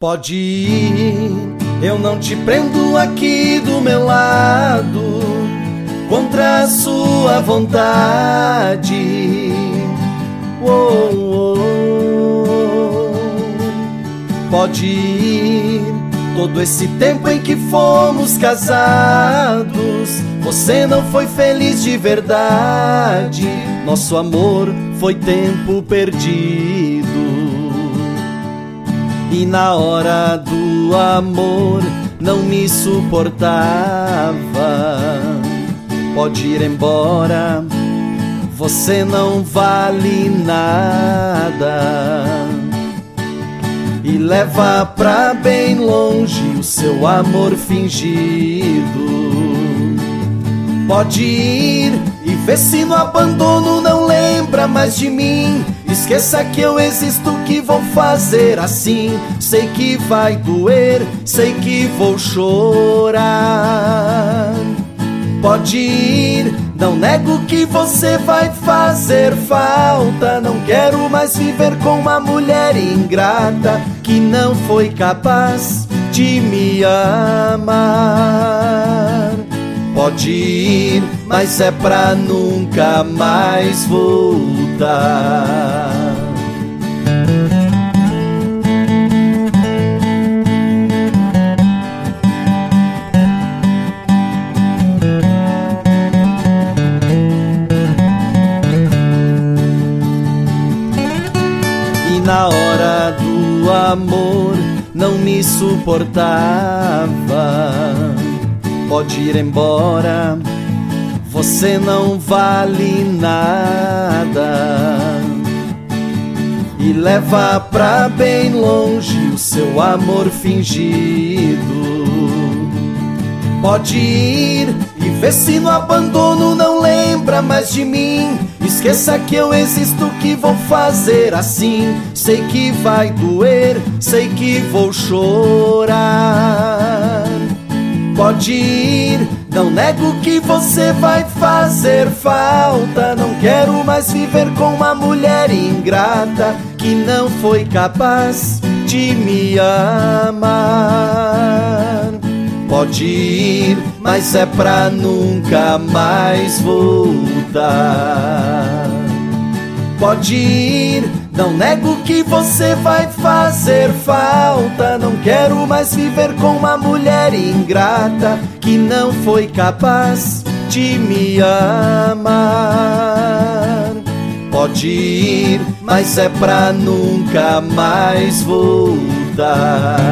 Pode ir, eu não te prendo aqui do meu lado, contra a sua vontade. Oh, oh. Pode ir, todo esse tempo em que fomos casados, você não foi feliz de verdade. Nosso amor foi tempo perdido. E na hora do amor não me suportava. Pode ir embora, você não vale nada. E leva pra bem longe o seu amor fingido. Pode ir e vê se no abandono não lembra mais de mim. Esqueça que eu existo, que vou fazer assim. Sei que vai doer, sei que vou chorar. Pode ir, não nego que você vai fazer falta. Não quero mais viver com uma mulher ingrata que não foi capaz de me amar. Pode ir, mas é pra nunca mais voltar. E na hora do amor não me suportava. Pode ir embora, você não vale nada. E leva pra bem longe o seu amor fingido. Pode ir e vê se no abandono não lembra mais de mim. Esqueça que eu existo, que vou fazer assim. Sei que vai doer, sei que vou chorar. Pode ir, não nego que você vai fazer falta. Não quero mais viver com uma mulher ingrata que não foi capaz de me amar. Pode ir, mas é pra nunca mais voltar. Pode ir, não nego que você vai fazer falta. Não quero mais viver com uma mulher ingrata que não foi capaz de me amar. Pode ir, mas é pra nunca mais voltar.